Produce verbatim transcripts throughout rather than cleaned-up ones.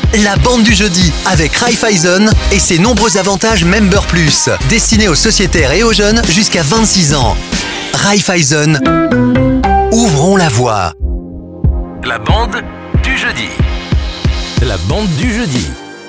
La bande du jeudi avec Raiffeisen et ses nombreux avantages Member Plus, destinés aux sociétaires et aux jeunes jusqu'à vingt-six ans. Raiffeisen, ouvrons la voie. La bande du jeudi. La bande du jeudi.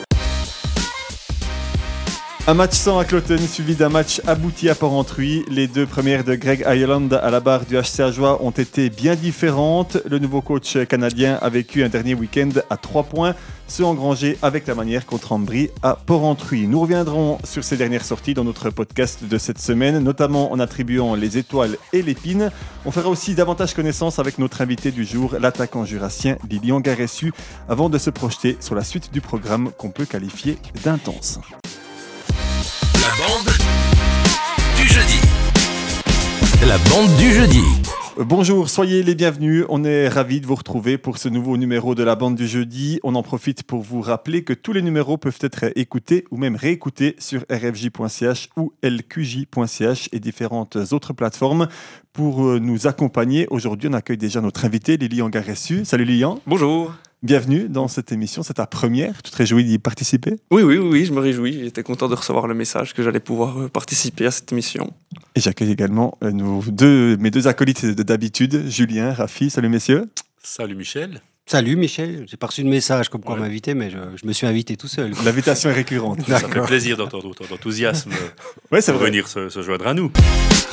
Un match sans à Cloton, suivi d'un match abouti à Porrentruy. Les deux premières de Greg Ireland à la barre du H C Ajoie ont été bien différentes. Le nouveau coach canadien a vécu un dernier week-end à trois points, ceux engrangés avec la manière contre Ambry à Porrentruy. Nous reviendrons sur ces dernières sorties dans notre podcast de cette semaine, notamment en attribuant les étoiles et l'épine. On fera aussi davantage connaissance avec notre invité du jour, l'attaquant jurassien Lilian Garessu, avant de se projeter sur la suite du programme qu'on peut qualifier d'intense. La bande du jeudi. La bande du jeudi. Bonjour, soyez les bienvenus. On est ravis de vous retrouver pour ce nouveau numéro de la bande du jeudi. On en profite pour vous rappeler que tous les numéros peuvent être écoutés ou même réécoutés sur r f j point c h ou l q j point c h et différentes autres plateformes. Pour nous accompagner, aujourd'hui, on accueille déjà notre invité, Lilian Garessu. Salut Lilian. Bonjour. Bienvenue dans cette émission, c'est ta première. Tu te réjouis d'y participer ? Oui, oui, oui, oui, je me réjouis. J'étais content de recevoir le message que j'allais pouvoir participer à cette émission. Et j'accueille également nos deux, mes deux acolytes de d'habitude, Julien, Rafi. Salut messieurs. Salut Michel. Salut Michel, j'ai pas reçu de message comme quoi Ouais. m'inviter, mais je, je me suis invité tout seul. L'invitation est récurrente. Ça me fait plaisir d'entendre ton enthousiasme Ouais, c'est pour vrai. venir se, se joindre à nous.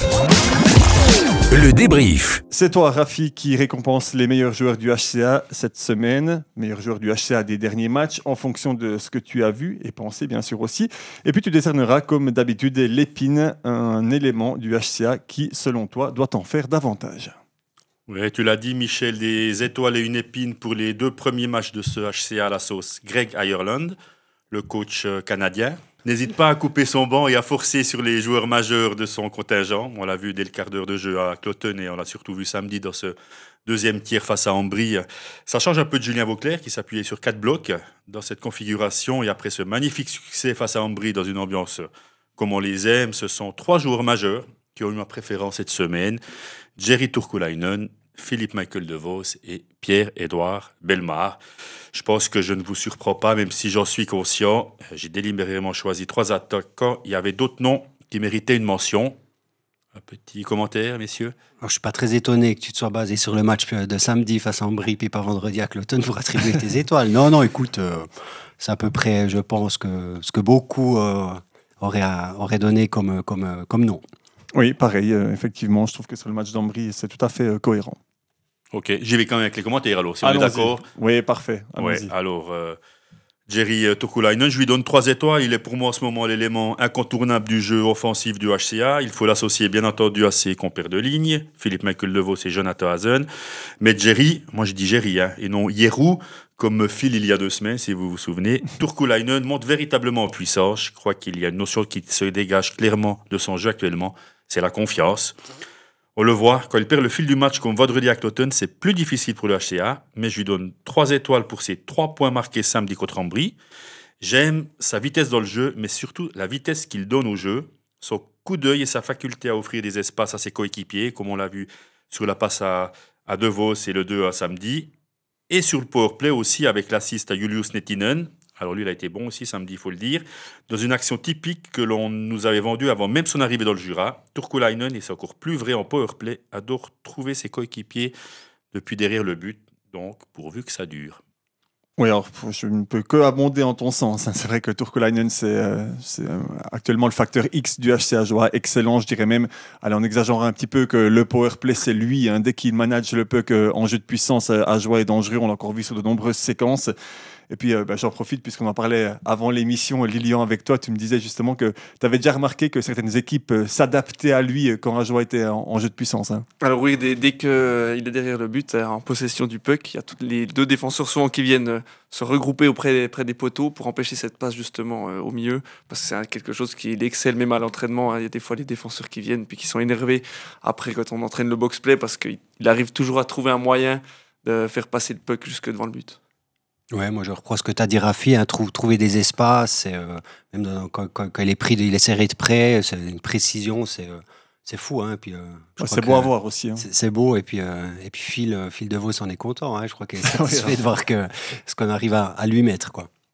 Le débrief. C'est toi, Rafi, qui récompense les meilleurs joueurs du H C A cette semaine, meilleurs joueurs du H C A des derniers matchs, en fonction de ce que tu as vu et pensé, bien sûr aussi. Et puis tu décerneras, comme d'habitude, l'épine, un élément du H C A qui, selon toi, doit en faire davantage. Ouais, tu l'as dit, Michel, des étoiles et une épine pour les deux premiers matchs de ce H C A à la sauce. Greg Ireland, le coach euh, canadien, n'hésite pas à couper son banc et à forcer sur les joueurs majeurs de son contingent. On l'a vu dès le quart d'heure de jeu à Cloton et on l'a surtout vu samedi dans ce deuxième tiers face à Ambry. Ça change un peu de Julien Vauclair qui s'appuyait sur quatre blocs dans cette configuration. Et après ce magnifique succès face à Ambry dans une ambiance comme on les aime, ce sont trois joueurs majeurs qui ont eu ma préférence cette semaine. Jerry Turkulainen, Philippe Michael DeVos et Pierre-Édouard Bellemare. Je pense que je ne vous surprends pas, même si j'en suis conscient. J'ai délibérément choisi trois attaquants. Il y avait d'autres noms qui méritaient une mention. Un petit commentaire, messieurs. Alors, je ne suis pas très étonné que tu te sois basé sur le match de samedi face à Ambry, puis pas vendredi à Cloton pour attribuer tes étoiles. Non, non, écoute, euh, c'est à peu près, je pense, que, ce que beaucoup euh, auraient, auraient donné comme, comme, comme nom. Oui, pareil, euh, effectivement, je trouve que sur le match d'Ambry, c'est tout à fait euh, cohérent. Ok, j'y vais quand même avec les commentaires alors, si on Allons-y. est d'accord. Oui, parfait. Ouais, Allons-y. alors, euh, Jerry euh, Turkulainen, je lui donne trois étoiles. Il est pour moi en ce moment l'élément incontournable du jeu offensif du H C A. Il faut l'associer bien entendu à ses compères de ligne, Philippe Michael DeVos et Jonathan Hazen. Mais Jerry, moi je dis Jerry, hein, et non Yerou, comme Phil il y a deux semaines, si vous vous souvenez. Turkulainen monte véritablement en puissance. Je crois qu'il y a une notion qui se dégage clairement de son jeu actuellement, c'est la confiance. On le voit, quand il perd le fil du match comme vendredi à Cloton, c'est plus difficile pour le H C A, mais je lui donne trois étoiles pour ses trois points marqués samedi contre Ambry. J'aime sa vitesse dans le jeu, mais surtout la vitesse qu'il donne au jeu, son coup d'œil et sa faculté à offrir des espaces à ses coéquipiers, comme on l'a vu sur la passe à, à DeVos et le deux à samedi, et sur le powerplay aussi avec l'assist à Julius Nettinen. Alors lui, il a été bon aussi samedi, il faut le dire. Dans une action typique que l'on nous avait vendue avant même son arrivée dans le Jura, Turkulainen, et c'est encore plus vrai en powerplay, adore trouver ses coéquipiers depuis derrière le but. Donc, pourvu que ça dure. Oui, alors je ne peux que abonder en ton sens. C'est vrai que Turkulainen, c'est, euh, c'est euh, actuellement le facteur X du H C Ajoie, excellent, je dirais même. Allez, on exagère un petit peu que le powerplay, c'est lui. Hein, dès qu'il manage le puck euh, en jeu de puissance, euh, Ajoie est dangereux. On l'a encore vu sur de nombreuses séquences. Et puis, euh, bah, j'en profite, puisqu'on en parlait avant l'émission, Lilian, avec toi, tu me disais justement que tu avais déjà remarqué que certaines équipes euh, s'adaptaient à lui euh, quand Ajoie était en, en jeu de puissance. Hein. Alors oui, dès, dès qu'il est derrière le but, en possession du puck, il y a tous les deux défenseurs souvent qui viennent se regrouper auprès près des poteaux pour empêcher cette passe justement euh, au milieu, parce que c'est quelque chose qui excelle même à l'entraînement. Hein. Il y a des fois les défenseurs qui viennent puis qui sont énervés après quand on entraîne le box-play, parce qu'il arrive toujours à trouver un moyen de faire passer le puck jusque devant le but. Ouais, moi je reprends ce que tu as dit, Rafi, hein, trou- trouver des espaces, et, euh, même dans- quand, quand- quand il est pris, il est serré de près, c'est une précision, c'est, euh, c'est fou. Hein, puis, euh, je Ouais, crois c'est que, beau à voir aussi. Hein. C'est, c'est beau, et puis, euh, et puis Phil, euh, Phil DeVos en est content, hein, je crois qu'il est satisfait de voir que, ce qu'on arrive à, à lui mettre. Quoi.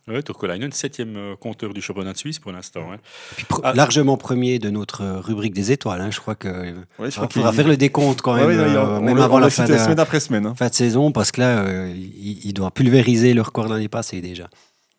Ouais, Turkolainen, septième euh, compteur du championnat de Suisse pour l'instant. Hein. Puis pr- Ah. largement premier de notre euh, rubrique des étoiles. hein. Je crois que Ouais, je il crois faudra qu'il- faire le décompte quand Ouais, même, ouais, non, il- euh, on même le- avant on la le fin citait de, semaine après semaine. hein. fin de saison, parce que là, euh, il, il doit pulvériser le record de l'année passée déjà.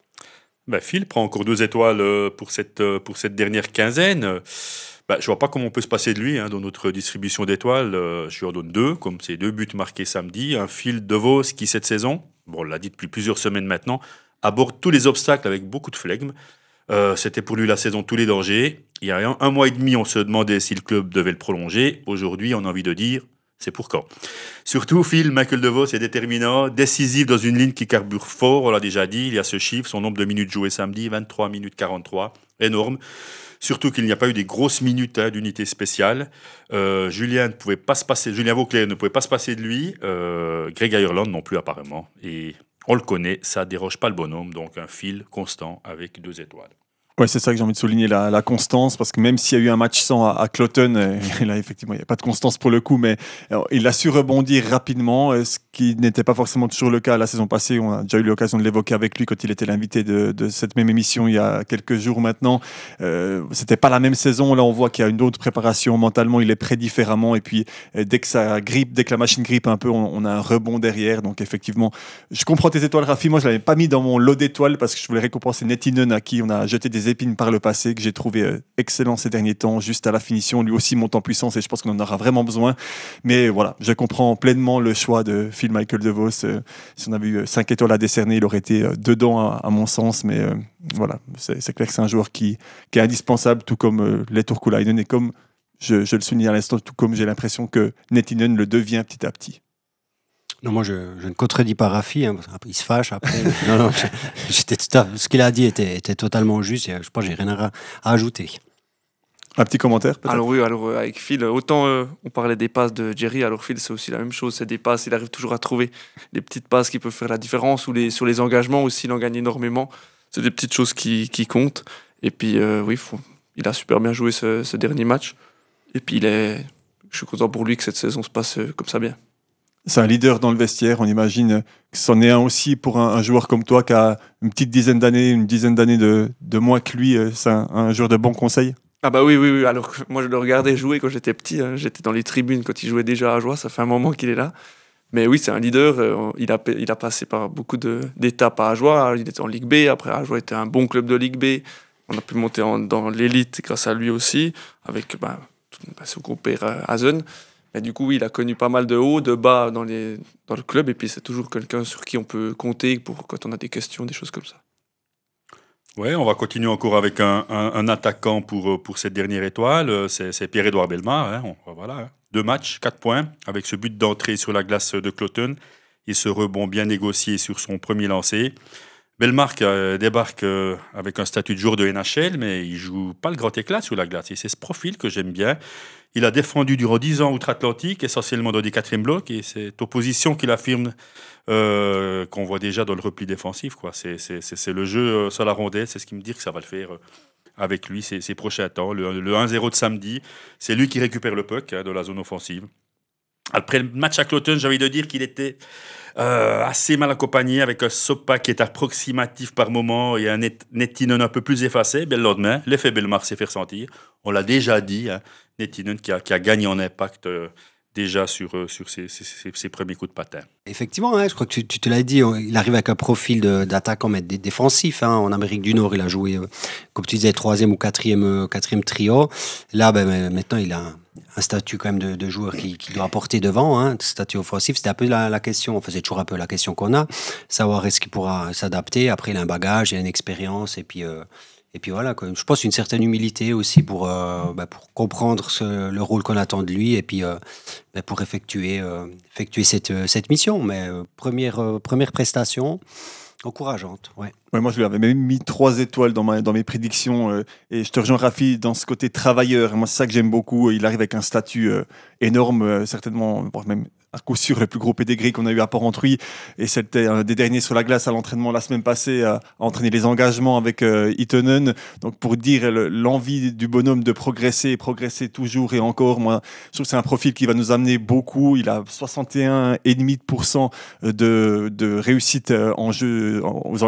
Ben, Phil prend encore deux étoiles euh, pour cette, euh, pour cette dernière quinzaine. Euh, Ben, je vois pas comment on peut se passer de lui hein, dans notre distribution d'étoiles. Euh, je lui en donne deux, comme ces deux buts marqués samedi. Un Phil De Vos qui, cette saison, bon, on l'a dit depuis plusieurs semaines maintenant, aborde tous les obstacles avec beaucoup de flegme. Euh, c'était pour lui la saison tous les dangers. Il y a un, un mois et demi, on se demandait si le club devait le prolonger. Aujourd'hui, on a envie de dire, c'est pour quand. Surtout, Phil, Michael De Vos est déterminant, décisif dans une ligne qui carbure fort, on l'a déjà dit. Il y a ce chiffre, son nombre de minutes jouées samedi, vingt-trois minutes quarante-trois, énorme. Surtout qu'il n'y a pas eu des grosses minutes hein, d'unité spéciale. Euh, Julien ne pouvait pas se passer, Julien Vauclair ne pouvait pas se passer de lui. Euh, Greg Ireland non plus apparemment. Et on le connaît, ça déroge pas le bonhomme. Donc un fil constant avec deux étoiles. Ouais, c'est ça que j'ai envie de souligner, la, la constance, parce que même s'il y a eu un match sans à, à Cloton, euh, et là effectivement il n'y a pas de constance pour le coup, mais alors, il a su rebondir rapidement, euh, ce qui n'était pas forcément toujours le cas la saison passée. On a déjà eu l'occasion de l'évoquer avec lui quand il était l'invité de, de cette même émission il y a quelques jours maintenant. Euh, c'était pas la même saison, là on voit qu'il y a une autre préparation, mentalement il est prêt différemment, et puis euh, dès que ça grippe, dès que la machine grippe un peu, on, on a un rebond derrière. Donc effectivement, je comprends tes étoiles, Rafi. Moi je l'avais pas mis dans mon lot d'étoiles parce que je voulais récompenser Nettinen à qui on a jeté des épines par le passé, que j'ai trouvé euh, excellent ces derniers temps, juste à la finition, lui aussi monte en puissance et je pense qu'on en aura vraiment besoin. Mais voilà, je comprends pleinement le choix de Phil Michael De Vos. Euh, si on avait eu cinq étoiles à décerner, il aurait été euh, dedans à, à mon sens, mais euh, voilà, c'est, c'est clair que c'est un joueur qui, qui est indispensable, tout comme euh, les Turkulainen et comme, je, je le souligne à l'instant, tout comme j'ai l'impression que Nettinen le devient petit à petit. Non, moi, je, je ne contredis pas Rafi. Hein, parce qu'après, il se fâche après. non, non, je- j'étais tout à- ce qu'il a dit était, était totalement juste. Et je pense que j'ai rien à, ra- à ajouter. Un petit commentaire peut-être. Alors oui, alors euh, avec Phil, autant euh, on parlait des passes de Jerry, alors Phil c'est aussi la même chose, c'est des passes, il arrive toujours à trouver des petites passes qui peuvent faire la différence, ou les, sur les engagements aussi, il en gagne énormément, c'est des petites choses qui, qui comptent, et puis euh, oui, faut- il a super bien joué ce, ce dernier match, et puis il est, je suis content pour lui que cette saison se passe euh, comme ça bien. C'est un leader dans le vestiaire, on imagine que c'en est un aussi pour un, un joueur comme toi qui a une petite dizaine d'années, une dizaine d'années de, de moins que lui, euh, c'est un, un joueur de bon conseil. Ah bah oui, oui, oui. Alors que moi je le regardais jouer quand j'étais petit, hein. J'étais dans les tribunes quand il jouait déjà à Joie, ça fait un moment qu'il est là. Mais oui, c'est un leader, euh, il, a, il a passé par beaucoup de, d'étapes à Ajoie, il était en Ligue B, après Ajoie était un bon club de Ligue B, on a pu monter en, dans l'élite grâce à lui aussi, avec bah, tout, bah, son compère euh, Hazen. Et du coup, oui, il a connu pas mal de hauts, de bas dans, les, dans le club, et puis c'est toujours quelqu'un sur qui on peut compter pour quand on a des questions, des choses comme ça. Ouais, on va continuer encore avec un, un- un attaquant pour, pour cette dernière étoile. C'est, c'est Pierre-Édouard Bellemare. Hein. On- voilà, hein. Deux matchs, quatre points, avec ce but d'entrée sur la glace de Cloton et ce rebond bien négocié sur son premier lancé. Bellemare euh, débarque euh, avec un statut de joueur de N H L, mais il joue pas le grand éclat sur la glace. Et c'est ce profil que j'aime bien. Il a défendu durant dix ans outre-Atlantique, essentiellement dans des quatrièmes blocs, et c'est opposition qu'il affirme euh, qu'on voit déjà dans le repli défensif, quoi. C'est, c'est, c'est, c'est le jeu euh, sur la rondelle, c'est ce qui me dit que ça va le faire euh, avec lui ces, ces prochains temps. Le, le un zéro de samedi, c'est lui qui récupère le puck hein, de la zone offensive. Après le match à Cloton, j'ai envie de dire qu'il était euh, assez mal accompagné avec un Sopa qui est approximatif par moment et un Net- Nettinen un peu plus effacé. Bien, le lendemain, l'effet Bellemare s'est fait ressentir. On l'a déjà dit, hein, Nettinen qui a, qui a gagné en impact euh, déjà sur, euh, sur ses, ses- ses- ses premiers coups de patin. Effectivement, hein, je crois que tu, tu te l'as dit, il arrive avec un profil de- d'attaquant mais dé- défensif. Hein. En Amérique du Nord, il a joué, euh, comme tu disais, troisième ou quatrième, euh, quatrième trio. Là, ben, ben, maintenant, il a un, un statut quand même de, de joueur qui, qui doit apporter devant, hein, statut offensif. C'était un peu la, la question, enfin, c'est toujours un peu la question qu'on a, savoir est-ce qu'il pourra s'adapter. Après, il a un bagage, il a une expérience, et puis... euh, Et puis voilà, quoi. Je pense une certaine humilité aussi pour, euh, bah, pour comprendre ce- le rôle qu'on attend de lui et puis euh, bah, pour effectuer, euh, effectuer cette, euh, cette mission. Mais euh, première, euh, première prestation encourageante. Ouais. Ouais, moi, je lui avais même mis trois étoiles dans, ma, dans mes prédictions. euh, et je te rejoins, Rafi, dans ce côté travailleur. Moi, c'est ça que j'aime beaucoup. Il arrive avec un statut euh, énorme, euh, certainement, voire même à coup sûr le plus gros pédigré qu'on a eu à Port-Entruy. Et c'était un des derniers sur la glace à l'entraînement la semaine passée, à, à entraîner les engagements avec euh, Itonen. Donc, pour dire le- l'envie du bonhomme de progresser, progresser toujours et encore, moi, je trouve que c'est un profil qui va nous amener beaucoup. Il a soixante et un virgule cinq pour cent de, de réussite euh, en jeu, en- aux engagements par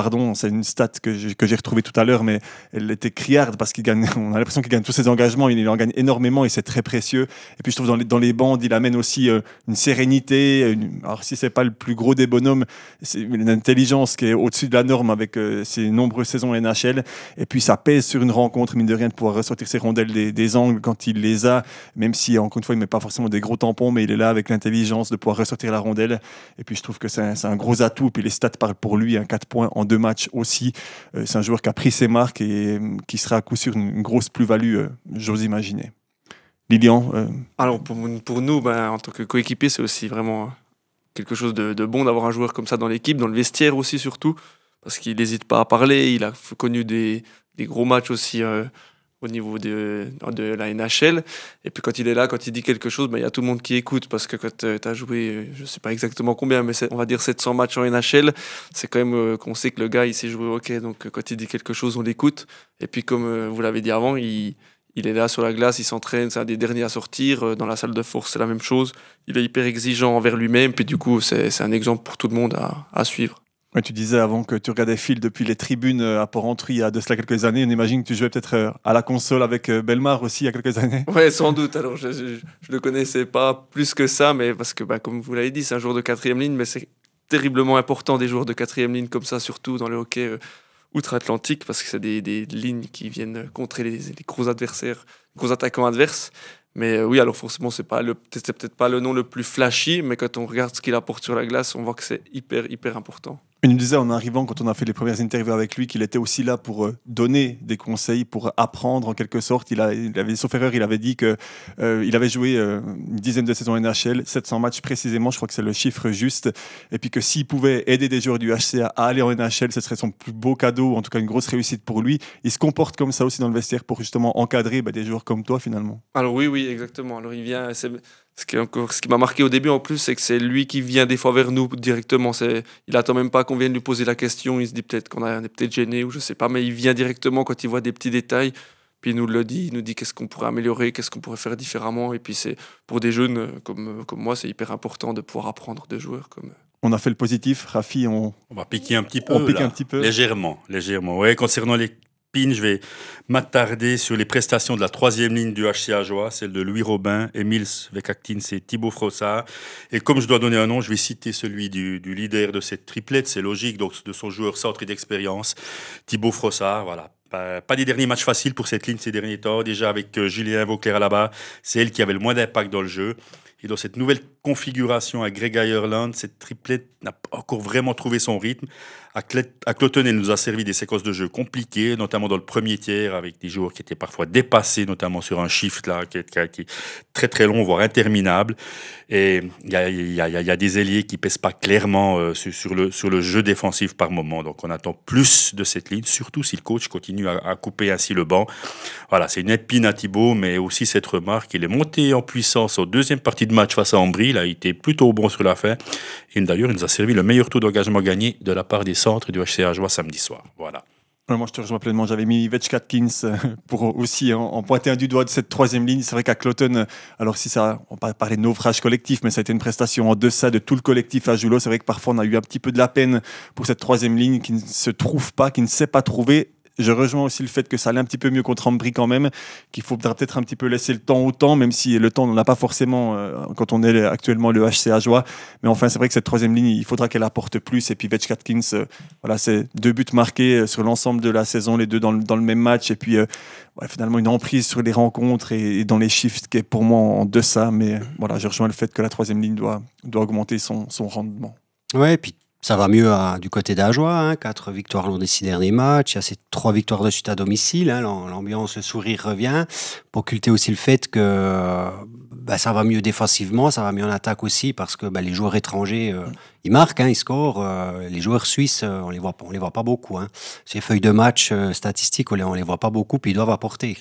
pardon, c'est une stat que j'ai, que j'ai retrouvée tout à l'heure, mais elle était criarde parce qu'il gagne, on a l'impression qu'il gagne tous ses engagements, il, il en gagne énormément et c'est très précieux. Et puis je trouve dans les, dans les bandes, il amène aussi euh, une sérénité, une, alors si c'est pas le plus gros des bonhommes, c'est une intelligence qui est au-dessus de la norme avec euh, ses nombreuses saisons N H L. Et puis ça pèse sur une rencontre, mine de rien, de pouvoir ressortir ses rondelles des, des angles quand il les a, même si encore une fois il met pas forcément des gros tampons, mais il est là avec l'intelligence de pouvoir ressortir la rondelle. Et puis je trouve que c'est un, c'est un gros atout. Puis les stats parlent pour lui, un quatre points en deux matchs aussi. Euh, c'est un joueur qui a pris ses marques et euh, qui sera à coup sûr une, une grosse plus-value, euh, j'ose imaginer. Lilian euh... Alors pour, pour nous, ben, en tant que coéquipier, c'est aussi vraiment quelque chose de, de bon d'avoir un joueur comme ça dans l'équipe, dans le vestiaire aussi surtout, parce qu'il n'hésite pas à parler. Il a connu des, des gros matchs aussi euh, au niveau de, de la N H L. Et puis quand il est là, quand il dit quelque chose, ben, il y a tout le monde qui écoute, parce que quand tu as joué, je ne sais pas exactement combien, mais on va dire sept cents matchs en N H L, c'est quand même euh, qu'on sait que le gars, il sait jouer au hockey. Donc quand il dit quelque chose, on l'écoute. Et puis comme euh, vous l'avez dit avant, il, il est là sur la glace, il s'entraîne, c'est un des derniers à sortir. Dans la salle de force, c'est la même chose. Il est hyper exigeant envers lui-même. Puis du coup, c'est, c'est un exemple pour tout le monde à, à suivre. Ouais, tu disais avant que tu regardais Phil depuis les tribunes à Port-Rentruy il y a de cela quelques années. On imagine que tu jouais peut-être à la console avec Bellemare aussi il y a quelques années. Ouais, sans doute. Alors, je ne le connaissais pas plus que ça, mais parce que, bah, comme vous l'avez dit, c'est un joueur de quatrième ligne, mais c'est terriblement important des joueurs de quatrième ligne comme ça, surtout dans le hockey euh, outre-Atlantique, parce que c'est des, des lignes qui viennent contrer les, les gros adversaires, les gros attaquants adverses. Mais euh, oui, alors forcément, c'est pas le, c'est peut-être pas le nom le plus flashy, mais quand on regarde ce qu'il apporte sur la glace, on voit que c'est hyper, hyper important. Il nous disait en arrivant, quand on a fait les premières interviews avec lui, qu'il était aussi là pour euh, donner des conseils, pour apprendre en quelque sorte. Il, a, il avait, sauf erreur, il avait dit qu'il euh, avait joué euh, une dizaine de saisons N H L, sept cents matchs précisément, je crois que c'est le chiffre juste. Et puis que s'il pouvait aider des joueurs du H C A à aller en N H L, ce serait son plus beau cadeau, en tout cas une grosse réussite pour lui. Il se comporte comme ça aussi dans le vestiaire pour justement encadrer bah, des joueurs comme toi finalement. Alors oui, oui, exactement. Alors il vient... C'est... Ce qui, encore, ce qui m'a marqué au début en plus, c'est que c'est lui qui vient des fois vers nous directement. C'est, il attend même pas qu'on vienne lui poser la question. Il se dit peut-être qu'on a, on est peut-être gêné ou je sais pas, mais il vient directement quand il voit des petits détails. Puis il nous le dit, il nous dit qu'est-ce qu'on pourrait améliorer, qu'est-ce qu'on pourrait faire différemment. Et puis c'est pour des jeunes comme, comme moi, c'est hyper important de pouvoir apprendre des joueurs comme. On a fait le positif, Rafi. On, on va piquer un petit peu. On pique là. un petit peu. Légèrement, légèrement. Ouais, concernant les Pin, je vais m'attarder sur les prestations de la troisième ligne du H C Ajoie, celle de Louis Robin, Emils Vekaktins et Thibaut Frossard. Et comme je dois donner un nom, je vais citer celui du, du leader de cette triplette, c'est logique, donc de son joueur centre et d'expérience, Thibaut Frossard. Voilà. Pas, pas des derniers matchs faciles pour cette ligne ces derniers temps. Déjà avec euh, Julien Vauclair là-bas, c'est elle qui avait le moins d'impact dans le jeu. Et dans cette nouvelle configuration à Greg Ireland, cette triplette n'a pas encore vraiment trouvé son rythme. À, Clet- à Cloton, elle nous a servi des séquences de jeu compliquées, notamment dans le premier tiers, avec des joueurs qui étaient parfois dépassés, notamment sur un shift là, qui est, qui est très très long, voire interminable. Et il y a, y, a, y a des ailiers qui pèsent pas clairement euh, sur, sur, le, sur le jeu défensif par moment. Donc on attend plus de cette ligne, surtout si le coach continue à, à couper ainsi le banc. Voilà, c'est une épine à Thibaut, mais aussi cette remarque, il est monté en puissance au deuxième partie de match face à Ambry. Il a été plutôt bon sur la fin. Et d'ailleurs, il nous a servi le meilleur taux d'engagement gagné de la part des centres du H C Ajoie samedi soir. Voilà. Moi, je te rejoins pleinement. J'avais mis Vekaktins pour aussi en, en pointer un du doigt de cette troisième ligne. C'est vrai qu'à Cloton, alors si ça, on va parler de naufrage collectif, mais ça a été une prestation en deçà de tout le collectif à Julot. C'est vrai que parfois, on a eu un petit peu de la peine pour cette troisième ligne qui ne se trouve pas, qui ne sait pas trouver. Je rejoins aussi le fait que ça allait un petit peu mieux contre Ambry quand même, qu'il faudra peut-être un petit peu laisser le temps au temps, même si le temps, on n'a pas forcément euh, quand on est actuellement le H C Ajoie. Mais enfin, c'est vrai que cette troisième ligne, il faudra qu'elle apporte plus. Et puis Vekaktins, euh, voilà, c'est deux buts marqués sur l'ensemble de la saison, les deux dans le, dans le même match. Et puis, euh, ouais, finalement, une emprise sur les rencontres et, et dans les shifts qui est pour moi en deçà. Mais euh, voilà, je rejoins le fait que la troisième ligne doit, doit augmenter son, son rendement. Ouais, et puis ça va mieux à, du côté d'Ajoie, hein, quatre victoires lors des six derniers matchs, il y a ces trois victoires de suite à domicile, hein, l'ambiance, le sourire revient, pour occulter aussi le fait que bah, ça va mieux défensivement, ça va mieux en attaque aussi, parce que bah, les joueurs étrangers, euh, ils marquent, hein, ils scorent, euh, les joueurs suisses, euh, on les voit, on les voit pas beaucoup. Hein. Ces feuilles de match euh, statistiques, on les, on les voit pas beaucoup, puis ils doivent apporter.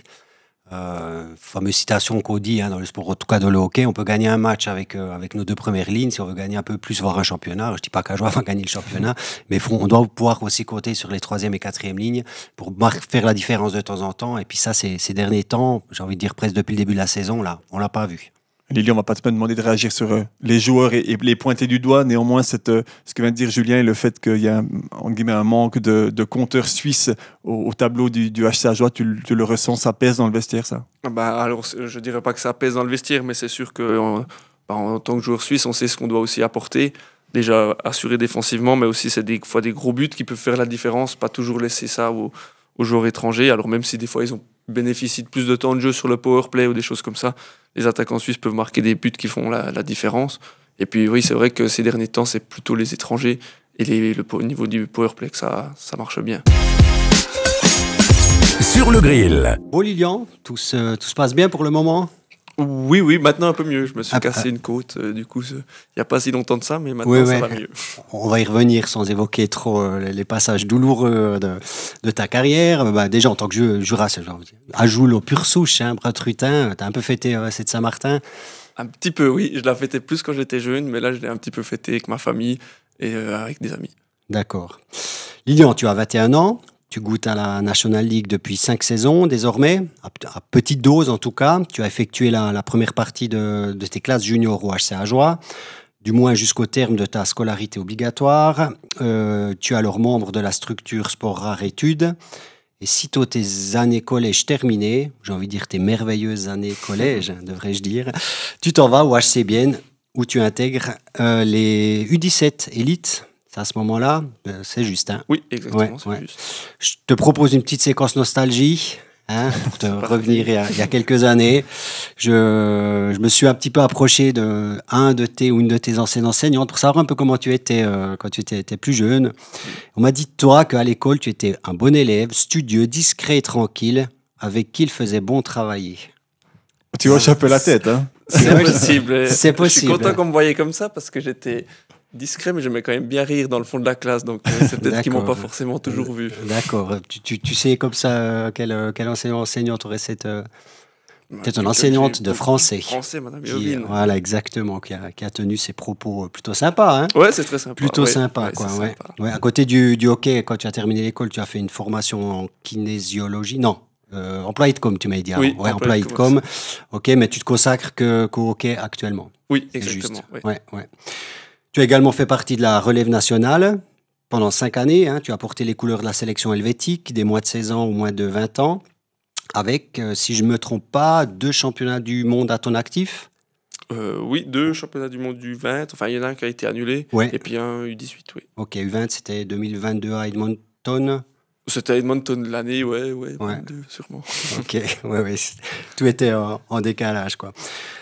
Euh, fameuse citation qu'on dit hein, dans le sport, en tout cas dans le hockey, on peut gagner un match avec, euh, avec nos deux premières lignes si on veut gagner un peu plus, voire un championnat. Je dis pas qu'Ajoie va gagner le championnat, mais faut, on doit pouvoir aussi compter sur les troisième et quatrième lignes pour mar- faire la différence de temps en temps. Et puis ça, c'est, ces derniers temps, j'ai envie de dire presque depuis le début de la saison, là, on l'a pas vu. Lily, on va pas te demander de réagir sur euh, les joueurs et, et les pointer du doigt. Néanmoins, cette, euh, ce que vient de dire Julien et le fait qu'il y a un, en guillemets, un manque de, de compteurs suisses au, au tableau du, du H C Ajoie, tu, tu le ressens, ça pèse dans le vestiaire, ça? Bah, alors, c'est- je dirais pas que ça pèse dans le vestiaire, mais c'est sûr que en, bah, en tant que joueur suisse, on sait ce qu'on doit aussi apporter. Déjà, assurer défensivement, mais aussi c'est des fois des gros buts qui peuvent faire la différence. Pas toujours laisser ça aux, aux joueurs étrangers. Alors même si des fois ils ont bénéficient de plus de temps de jeu sur le power play ou des choses comme ça, les attaquants suisses peuvent marquer des buts qui font la, la différence. Et puis oui, c'est vrai que ces derniers temps, c'est plutôt les étrangers et les, le, au niveau du power play que ça, ça marche bien. Sur le grill. Bon Lilian, tout se, tout se passe bien pour le moment? Oui, oui, maintenant un peu mieux. Je me suis Ah, cassé ah. une côte, euh, du coup, il n'y a pas si longtemps de ça, mais maintenant Oui, ça ouais. va mieux. On va y revenir sans évoquer trop euh, les passages douloureux de, de ta carrière. Euh, bah, déjà, en tant que jou- jurassien, genre, Ajoul au pur souche, hein, Bras-Trutin, tu as un peu fêté euh, cette Saint-Martin. Un petit peu, oui. Je la fêtais plus quand j'étais jeune, mais là, je l'ai un petit peu fêté avec ma famille et euh, avec des amis. D'accord. Lilian, tu as vingt et un ans. Tu goûtes à la National League depuis cinq saisons désormais, à, p- à petite dose en tout cas. Tu as effectué la, la première partie de, de tes classes juniors au H C Ajoie, du moins jusqu'au terme de ta scolarité obligatoire. Euh, tu es alors membre de la structure Sport Rare Études. Et sitôt tes années collège terminées, j'ai envie de dire tes merveilleuses années collège, devrais-je dire, tu t'en vas au H C Bienne où tu intègres euh, les U dix-sept élites. C'est à ce moment-là, euh, c'est juste, hein. Oui, exactement, Ouais, c'est ouais. juste. Je te propose une petite séquence nostalgie, hein, pour te revenir il y, a, il y a quelques années. Je, je me suis un petit peu approché de un de tes ou une de tes anciennes enseignantes pour savoir un peu comment tu étais euh, quand tu étais, étais plus jeune. On m'a dit de toi qu'à l'école, tu étais un bon élève, studieux, discret et tranquille, avec qui il faisait bon travailler. Tu hoches un peu la tête, hein? C'est possible. C'est Je possible. suis content qu'on me voyait comme ça parce que j'étais discret, mais j'aimais quand même bien rire dans le fond de la classe. Donc euh, c'est peut-être qu'ils m'ont pas D'accord. forcément toujours vu. D'accord. Tu, tu, tu sais comme ça euh, quel, euh, quel enseignant enseignante aurait cette... euh, Peut-être une J'ai- enseignante j'ai de beaucoup français. Français, Madame qui, Yovine. voilà, exactement, qui a, qui a tenu ses propos euh, plutôt sympas, hein. Ouais, c'est très sympa. Plutôt ouais. sympa, Ouais, quoi. c'est Ouais. sympa. Ouais, à côté du, du hockey, quand tu as terminé l'école, tu as fait une formation en kinésiologie. Non, euh, employé de com, tu m'as dit. Oui, avant. Ouais, employé employé de de com, com. Ok, mais tu te consacres que, qu'au hockey actuellement. Oui, C'est exactement. juste. ouais. Ouais, ouais. Tu as également fait partie de la relève nationale pendant cinq années, hein. Tu as porté les couleurs de la sélection helvétique, des moins de seize ans au moins de vingt ans, avec, euh, si je ne me trompe pas, deux championnats du monde à ton actif. Euh, oui, deux championnats du monde du vingt. Enfin, il y en a un qui a été annulé. Ouais. Et puis un U dix-huit, oui. Ok, U vingt, c'était deux mille vingt-deux à Edmonton. C'était à Edmonton l'année, ouais, ouais, Ouais. vingt-deux, sûrement. Ok, ouais, ouais, c'est- tout était en, en décalage, quoi.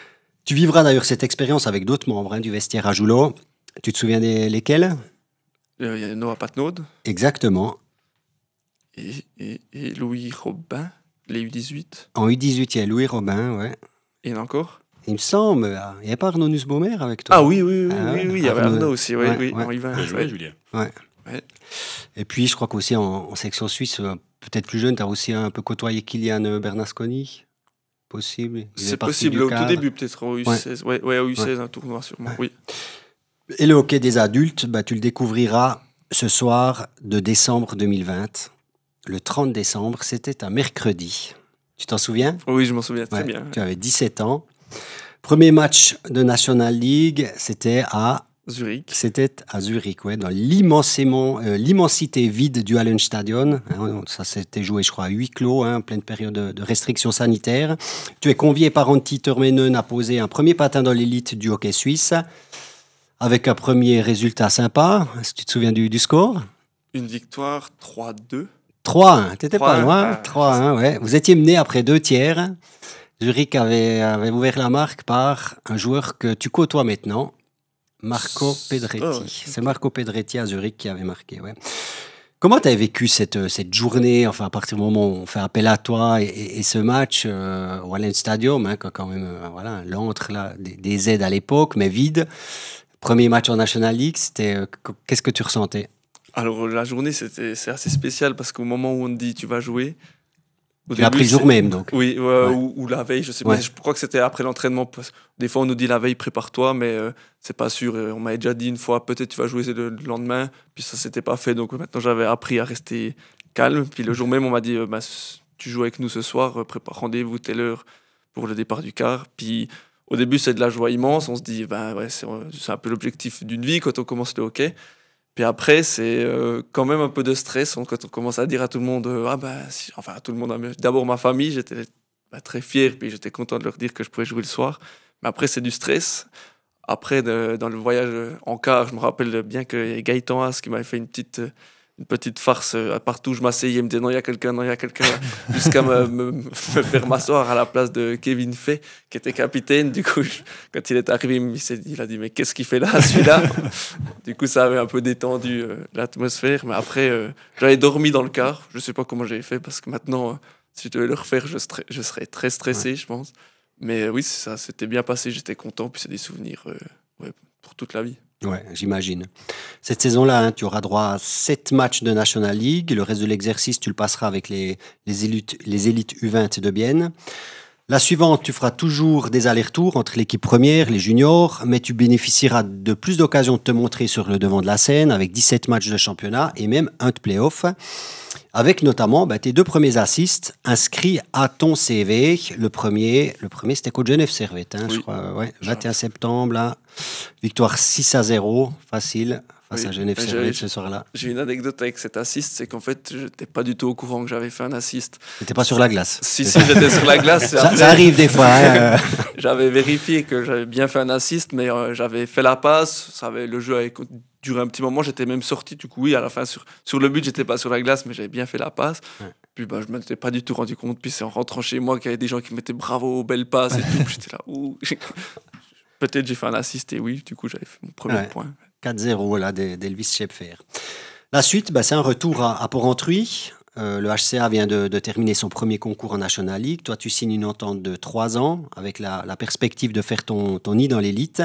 Tu vivras d'ailleurs cette expérience avec d'autres membres, hein, du vestiaire à Joulot. Tu te souviens des, lesquels? Euh, Il y a Noah Patnaud Exactement. et, et, et Louis Robin, les U dix-huit. En U dix-huit, il y a Louis Robin, ouais. Et il y en a encore? Il me semble, ah, il n'y avait pas Arnaud Nussbaumer avec toi? Ah oui, oui, oui, Ah oui, ouais, oui, il y avait Arnaud. Arnaud aussi, oui, Ouais, oui, ouais. en U vingt. Bien joué, ouais. Julien. Et puis, je crois qu'aussi en, en section suisse, euh, peut-être plus jeune, tu as aussi un peu côtoyé Kylian euh, Bernasconi. Possible. Il faisait C'est partie possible, du au tout cadre. début, peut-être au U seize. Ouais, ouais, au U seize, un tournoi sûrement, oui. Et le hockey des adultes, bah, tu le découvriras ce soir de décembre deux mille vingt. Le trente décembre, c'était un mercredi. Tu t'en souviens? Oui, je m'en souviens très Ouais, bien. Tu avais dix-sept ans. Premier match de National League, c'était à, Zurich. c'était à Zurich, ouais, dans l'immensément, euh, l'immensité vide du Hallenstadion. Hein, ça s'était joué, je crois, à huis clos, hein, en pleine période de, de restrictions sanitaires. Tu es convié par Antti Törmänen à poser un premier patin dans l'élite du hockey suisse, avec un premier résultat sympa. Est-ce que tu te souviens du, du score? Une victoire trois deux. trois un, t'étais pas trois un, loin. ah, trois un, ouais. Vous étiez mené après deux tiers. Zurich avait, avait ouvert la marque par un joueur que tu côtoies maintenant, Marco Pedretti. Ah ouais, C'est Marco Pedretti à Zurich qui avait marqué, ouais. Comment tu as vécu cette, cette journée, enfin à partir du moment où on fait appel à toi et, et- et ce match euh, au Allen Stadium, hein, quand même, euh, voilà, l'antre là, des, des aides à l'époque, mais vide. Premier match en National League, c'était, euh, qu- qu'est-ce que tu ressentais? Alors, la journée, c'était, c'est assez spécial parce qu'au moment où on te dit tu vas jouer. au Tu l'as début, pris le jour c'est- même, donc. Oui, ouais, Ouais. Ou, ou la veille, je sais pas. Ouais. mais Je crois que c'était après l'entraînement. parce- Des fois, on nous dit la veille, prépare-toi, mais euh, c'est pas sûr. Euh, On m'avait déjà dit une fois, peut-être tu vas jouer le, le lendemain, puis ça s'était pas fait. Donc maintenant, j'avais appris à rester calme. Puis le jour même, on m'a dit, euh, bah, s- tu joues avec nous ce soir, euh, prépare rendez-vous telle heure pour le départ du quart. Puis au début, c'est de la joie immense. On se dit, ben ouais, c'est, c'est un peu l'objectif d'une vie quand on commence le hockey. Puis après, c'est euh, quand même un peu de stress on, quand on commence à dire à tout le monde, euh, ah ben, si, enfin à tout le monde, d'abord ma famille, j'étais ben, très fier, puis j'étais content de leur dire que je pouvais jouer le soir. Mais après, c'est du stress. Après, de, dans le voyage en car, je me rappelle bien que Gaëtan Haas qui m'avait fait une petite, une petite farce partout où je m'asseyais, il me disait non, il y a quelqu'un, non, il y a quelqu'un, jusqu'à me, me, me faire m'asseoir à la place de Kevin Fay, qui était capitaine. Du coup, je, quand il est arrivé, il, s'est dit, il a dit mais qu'est-ce qu'il fait là, celui-là? Du coup, ça avait un peu détendu euh, l'atmosphère. Mais après, euh, j'avais dormi dans le car. Je ne sais pas comment j'avais fait, parce que maintenant, euh, si je devais le refaire, je, stre- je serais très stressé, ouais. je pense. Mais oui, ça s'était bien passé, j'étais content, puis c'est des souvenirs euh, ouais, pour toute la vie. Ouais, j'imagine. Cette saison-là, hein, tu auras droit à sept matchs de National League. Le reste de l'exercice, tu le passeras avec les, les, élites, les élites U vingt de Bienne. La suivante, tu feras toujours des allers-retours entre l'équipe première, les juniors, mais tu bénéficieras de plus d'occasions de te montrer sur le devant de la scène avec dix-sept matchs de championnat et même un de play-off. Avec notamment bah, tes deux premiers assists inscrits à ton C V. Le premier, le premier c'était contre Genève Servette, hein, oui. je crois. Ouais, vingt et un septembre, là. Victoire six à zéro, facile, face oui. à Genève Servette ce soir-là. J'ai une anecdote avec cet assist, c'est qu'en fait, je n'étais pas du tout au courant que j'avais fait un assist. Tu n'étais pas sur la glace? Si, si, j'étais sur la glace. ça, ça arrive des fois. Hein. J'avais vérifié que j'avais bien fait un assist, mais euh, j'avais fait la passe. Ça avait, le jeu avait duré un petit moment, j'étais même sorti. Du coup, oui, à la fin, sur, sur le but, j'étais pas sur la glace, mais j'avais bien fait la passe. Ouais. Puis bah, je ne m'étais pas du tout rendu compte. Puis c'est en rentrant chez moi qu'il y avait des gens qui mettaient bravo, belle passe et tout. J'étais là, ouh. Peut-être j'ai fait un assist et oui, du coup, j'avais fait mon premier ouais. point. quatre zéro là, d'Elvis Schepfer. La suite, bah, c'est un retour à, à Port-Entruy. Euh, le H C A vient de, de terminer son premier concours en National League. Toi, tu signes une entente de trois ans avec la, la perspective de faire ton, ton nid dans l'élite.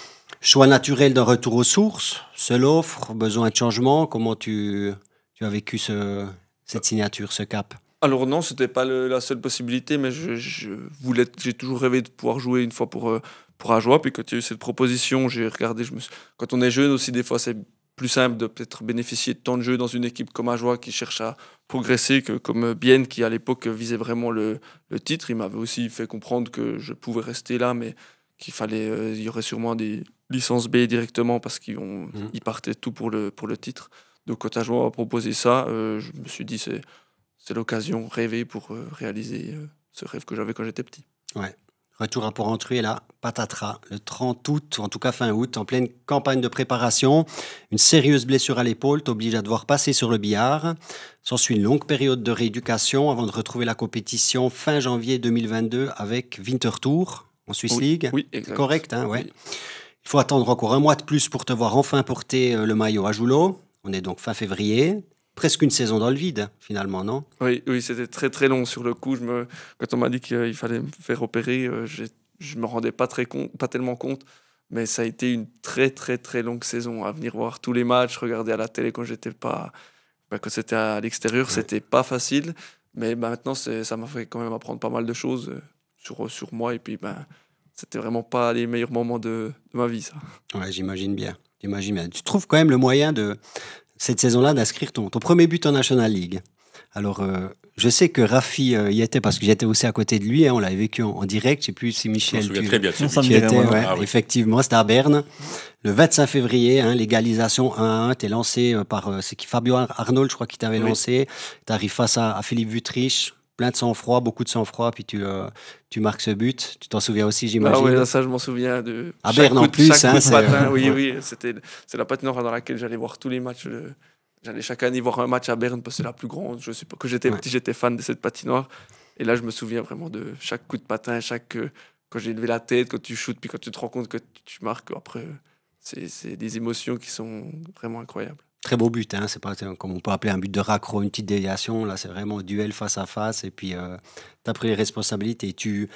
Choix naturel d'un retour aux sources, seule offre, besoin de changement. Comment tu, tu as vécu ce, cette signature, ce cap? Alors non, c'était pas le, la seule possibilité, mais je, je voulais, j'ai toujours rêvé de pouvoir jouer une fois pour, pour Ajoie. Puis quand il y a eu cette proposition, j'ai regardé. Je me suis... Quand on est jeune aussi, des fois, c'est plus simple de peut-être bénéficier de temps de jeu dans une équipe comme Ajoie qui cherche à progresser que comme Bienne qui, à l'époque, visait vraiment le, le titre. Il m'avait aussi fait comprendre que je pouvais rester là, mais qu'il fallait, euh, il y aurait sûrement des licences B directement parce qu'ils ont, mmh. ils partaient tout pour le, pour le titre. Donc quand Ajoie a proposé ça, euh, je me suis dit c'est, c'est l'occasion rêvée pour euh, réaliser euh, ce rêve que j'avais quand j'étais petit. Ouais. Retour à Port-Entruy, là, patatras, le trente août, en tout cas fin août, en pleine campagne de préparation. Une sérieuse blessure à l'épaule t'oblige à devoir passer sur le billard. S'ensuit une longue période de rééducation avant de retrouver la compétition fin janvier deux mille vingt-deux avec Winterthur en Swiss oui, League. Oui, exact. Correct, hein, ouais. Oui. Il faut attendre encore un mois de plus pour te voir enfin porter le maillot à Joulot. On est donc fin février. Presque une saison dans le vide, finalement, non? Oui, oui, c'était très très long sur le coup. Je me... Quand on m'a dit qu'il fallait me faire opérer, euh, j'ai... je ne me rendais pas, très con... pas tellement compte. Mais ça a été une très très très longue saison. À venir voir tous les matchs, regarder à la télé quand, j'étais pas... ben, quand c'était à l'extérieur, ouais. C'était pas facile. Mais ben, maintenant, c'est... ça m'a fait quand même apprendre pas mal de choses euh, sur, sur moi. Et puis, ben, c'était vraiment pas les meilleurs moments de, de ma vie, ça. Ouais, j'imagine bien. j'imagine bien. Tu trouves quand même le moyen de... cette saison-là, d'inscrire ton, ton premier but en National League. Alors, euh, je sais que Rafi euh, y était parce que j'étais aussi à côté de lui. Hein, on l'avait vécu en, en direct. Je ne sais plus si Michel... Je me souviens très bien. Tu étais, ouais, ah, oui. Effectivement, c'était à Berne. Le vingt-cinq février, hein, l'égalisation un à un. Tu es lancé par... Euh, c'est qui Fabio Arnold, je crois, qui t'avait oui. lancé. Tu arrives face à, à Philippe Wüttrich. Plein de sang-froid, beaucoup de sang-froid, puis tu, euh, tu marques ce but. Tu t'en souviens aussi, j'imagine. Ah oui, ça, je m'en souviens. De à Berne en plus. Chaque hein, coup de patin, oui, oui. C'était, c'est la patinoire dans laquelle j'allais voir tous les matchs. Le... J'allais chaque année voir un match à Berne parce que c'est la plus grande. Je sais pas, quand j'étais ouais. petit, j'étais fan de cette patinoire. Et là, je me souviens vraiment de chaque coup de patin, chaque euh, quand j'ai levé la tête, quand tu shootes, puis quand tu te rends compte que tu marques. Après, c'est, c'est des émotions qui sont vraiment incroyables. Très beau but, hein. C'est pas comme on peut appeler un but de raccro, une petite déviation. Là, c'est vraiment un duel face à face. Et puis, euh, tu as pris les responsabilités. Tu,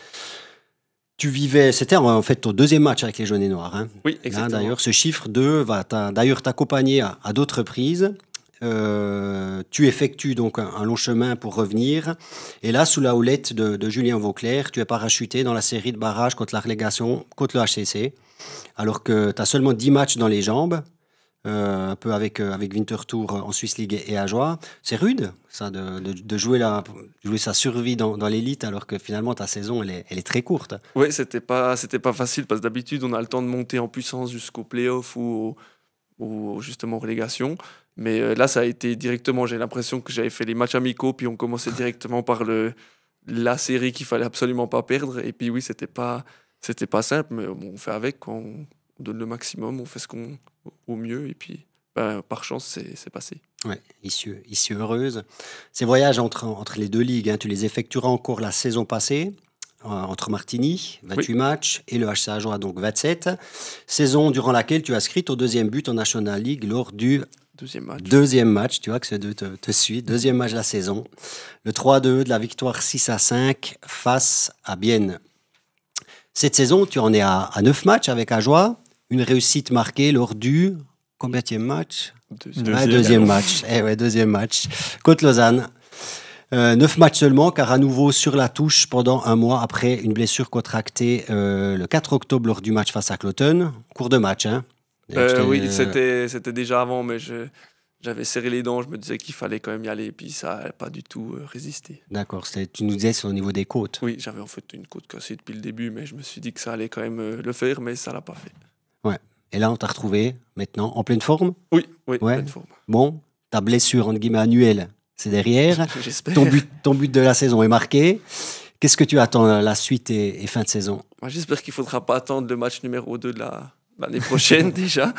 tu vivais, c'était en fait ton deuxième match avec les jaunes et noirs. Hein. Oui, exactement. Là, d'ailleurs, ce chiffre deux va t'a, d'ailleurs t'accompagner à, à d'autres reprises. Euh, tu effectues donc un, un long chemin pour revenir. Et là, sous la houlette de, de Julien Vauclair, tu es parachuté dans la série de barrages contre la relégation, contre le H C C. Alors que tu as seulement dix matchs dans les jambes. euh, un peu avec, euh, avec Winterthur en Swiss League et, et Ajoie. C'est rude, ça, de, de, de jouer, la, jouer sa survie dans, dans l'élite, alors que finalement, ta saison, elle est, elle est très courte. Oui, c'était pas, c'était pas facile parce que d'habitude, on a le temps de monter en puissance jusqu'au play-off ou, au- ou justement aux relégations. Mais euh, là, ça a été directement, j'ai l'impression que j'avais fait les matchs amicaux, puis on commençait directement par le, la série qu'il fallait absolument pas perdre. Et puis oui, c'était pas, c'était pas simple, mais bon, on fait avec, quoi. On, on donne le maximum, on fait ce qu'on au mieux. Et puis, ben, par chance, c'est, c'est passé. Ouais, issue, issue heureuse. Ces voyages entre, entre les deux ligues, hein, tu les effectueras encore la saison passée, euh, entre Martigny, vingt-huit matchs, et le H C Ajoie, donc vingt-sept. Saison durant laquelle tu as inscrit au deuxième but en National League lors du Deuxième match. deuxième match. Tu vois que ces deux te, te suivent. Deuxième match de la saison. Le trois à deux de la victoire six à cinq face à Bienne. Cette saison, tu en es à, à neuf matchs avec Ajoie. Une réussite marquée lors du combienième match Deuxième. Ouais, Deuxième. deuxième match. Eh ouais, deuxième match. Contre Lausanne. Euh, neuf matchs seulement, car à nouveau sur la touche pendant un mois après une blessure contractée euh, le quatre octobre lors du match face à Cloton. Cours de match, hein. Euh, J'étais- oui, c'était, c'était déjà avant, mais je, j'avais serré les dents. Je me disais qu'il fallait quand même y aller, et puis ça n'a pas du tout euh, résisté. D'accord, c'était- tu nous disais c'est au niveau des côtes. Oui, j'avais en fait une côte cassée depuis le début, mais je me suis dit que ça allait quand même euh, le faire, mais ça l'a pas fait. Et là, on t'a retrouvé maintenant en pleine forme. Oui, oui, Ouais. pleine forme. Bon, ta blessure, entre guillemets, annuelle, c'est derrière. J'espère. Ton but, ton but de la saison est marqué. Qu'est-ce que tu attends la suite et, et fin de saison? Moi, j'espère qu'il ne faudra pas attendre le match numéro deux de la, l'année prochaine déjà.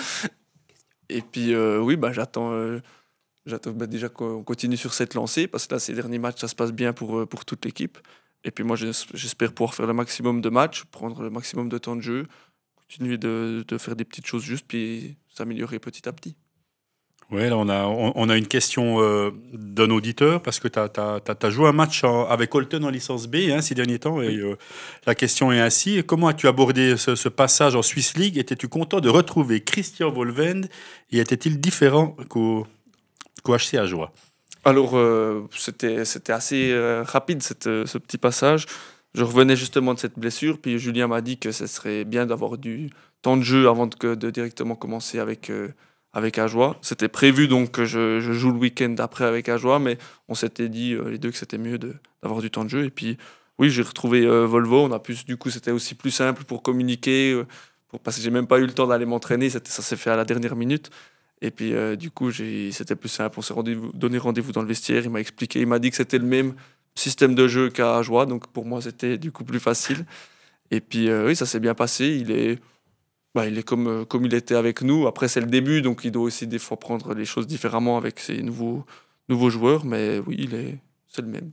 Et puis, euh, oui, bah, j'attends, euh, j'attends bah, déjà qu'on continue sur cette lancée, parce que là, ces derniers matchs, ça se passe bien pour, euh, pour toute l'équipe. Et puis moi, j'es- j'espère pouvoir faire le maximum de matchs, prendre le maximum de temps de jeu, continuer de, de faire des petites choses justes, puis s'améliorer petit à petit. Ouais, là, on a, on, on a une question euh, d'un auditeur, parce que tu as joué un match en- avec Holton en licence B hein, ces derniers temps. Et, euh, la question est ainsi. Comment as-tu abordé ce, ce passage en Swiss League? Étais-tu content de retrouver Christian Volvend? Et était-il différent qu'au qu'au H C Ajoie? Alors, euh, c'était, c'était assez euh, rapide, cette, euh, ce petit passage. Je revenais justement de cette blessure, puis Julien m'a dit que ce serait bien d'avoir du temps de jeu avant de, que- de directement commencer avec, euh, avec Ajoie. C'était prévu donc que je, je joue le week-end après avec Ajoie, mais on s'était dit euh, les deux que c'était mieux de, d'avoir du temps de jeu. Et puis, oui, j'ai retrouvé euh, Volvo. On a pu, du coup, c'était aussi plus simple pour communiquer, euh, pour, parce que j'ai même pas eu le temps d'aller m'entraîner. C'était, ça s'est fait à la dernière minute. Et puis, euh, du coup, j'ai, c'était plus simple. On s'est rendez-vous- donné rendez-vous dans le vestiaire. Il m'a expliqué, il m'a dit que c'était le même système de jeu qu'à Ajoie. Donc, pour moi, c'était du coup plus facile. Et puis, euh, oui, ça s'est bien passé. Il est, bah, il est comme, euh, comme il était avec nous. Après, c'est le début. Donc, il doit aussi des fois prendre les choses différemment avec ses nouveaux, nouveaux joueurs. Mais oui, il est, c'est le même.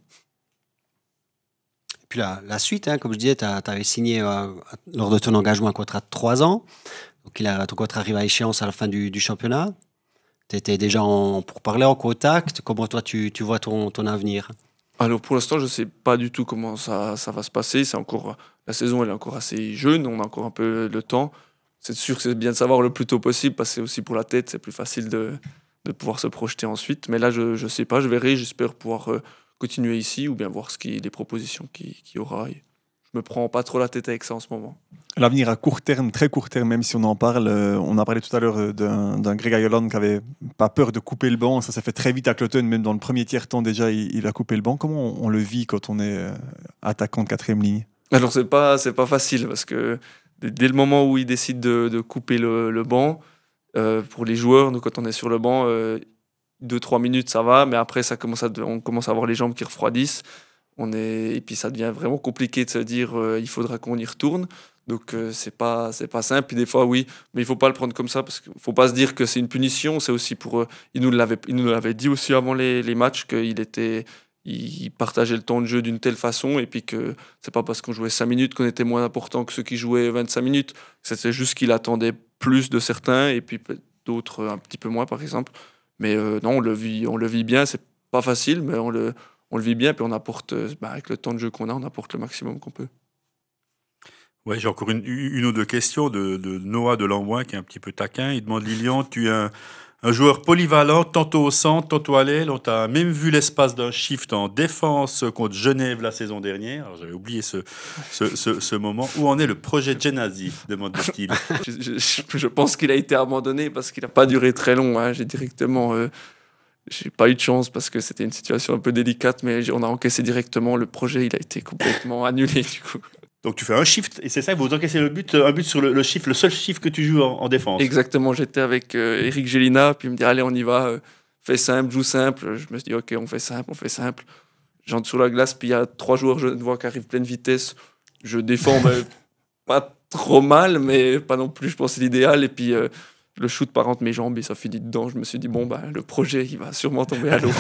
Et puis la, la suite, hein, comme je disais, tu avais signé euh, lors de ton engagement un contrat de trois ans. Donc il a, ton contrat arrive à échéance à la fin du, du championnat. Tu étais déjà en, pour parler en contact. Comment toi, tu, tu vois ton, ton avenir? Alors, pour l'instant, je ne sais pas du tout comment ça, ça va se passer. C'est encore, la saison, elle est encore assez jeune. On a encore un peu le temps. C'est sûr que c'est bien de savoir le plus tôt possible, parce que c'est aussi pour la tête, c'est plus facile de, de pouvoir se projeter ensuite. Mais là, je ne sais pas, je verrai. J'espère pouvoir euh, continuer ici, ou bien voir ce qui, les propositions qu'il qui y aura. Et je me prends pas trop la tête avec ça en ce moment. L'avenir à court terme, très court terme, même si on en parle, euh, on a parlé tout à l'heure euh, d'un, d'un Greg Ireland qui avait pas peur de couper le banc. Ça s'est fait très vite à Cloton, même dans le premier tiers-temps déjà, il, il a coupé le banc. Comment on, on le vit quand on est euh, attaquant de quatrième ligne? Alors, c'est pas, c'est pas facile, parce que dès dès le moment où il décide de, de couper le, le banc, euh, pour les joueurs, nous, quand on est sur le banc, euh, deux trois minutes, ça va, mais après, ça commence à, on commence à avoir les jambes qui refroidissent. On est, et puis, ça devient vraiment compliqué de se dire euh, il faudra qu'on y retourne. Donc, euh, c'est pas, c'est pas simple. Puis, des fois, oui, mais il faut pas le prendre comme ça, parce qu'il faut pas se dire que c'est une punition. C'est aussi pour. Euh, il nous l'avait, il nous l'avait dit aussi avant les, les matchs qu'il était. Il partageait le temps de jeu d'une telle façon, et puis que c'est pas parce qu'on jouait cinq minutes qu'on était moins important que ceux qui jouaient vingt-cinq minutes. C'était juste qu'il attendait plus de certains, et puis peut- d'autres un petit peu moins, par exemple. Mais euh, non, on le vit, on le vit bien. C'est pas facile, mais on le, on le vit bien, puis on apporte, euh, bah, avec le temps de jeu qu'on a, on apporte le maximum qu'on peut. Ouais, j'ai encore une, une ou deux questions de, de Noah de Lamboin qui est un petit peu taquin. Il demande Lilian, tu es un, Un joueur polyvalent, tantôt au centre, tantôt à l'aile. On t'a même vu l'espace d'un shift en défense contre Genève la saison dernière. Alors, j'avais oublié ce, ce, ce, ce moment. Où en est le projet Genazi, demande de style. je, je, je pense qu'il a été abandonné parce qu'il n'a pas duré très long. Hein. J'ai directement... Euh, j'ai pas eu de chance parce que c'était une situation un peu délicate, mais on a encaissé directement. Le projet, il a été complètement annulé, du coup. Donc tu fais un shift, et c'est ça, vous encaissez le but, un but sur le, le shift, le seul shift que tu joues en, en défense. Exactement, j'étais avec euh, Eric Gélina, puis il me dit allez on y va, euh, fais simple, joue simple. Je me suis dit ok, on fait simple, on fait simple. J'entre sur la glace, puis il y a trois joueurs genevois qui arrivent pleine vitesse. Je défends mais pas trop mal, mais pas non plus, je pense c'est l'idéal. Et puis euh, le shoot part entre mes jambes et ça finit dedans. Je me suis dit bon bah le projet il va sûrement tomber à l'eau.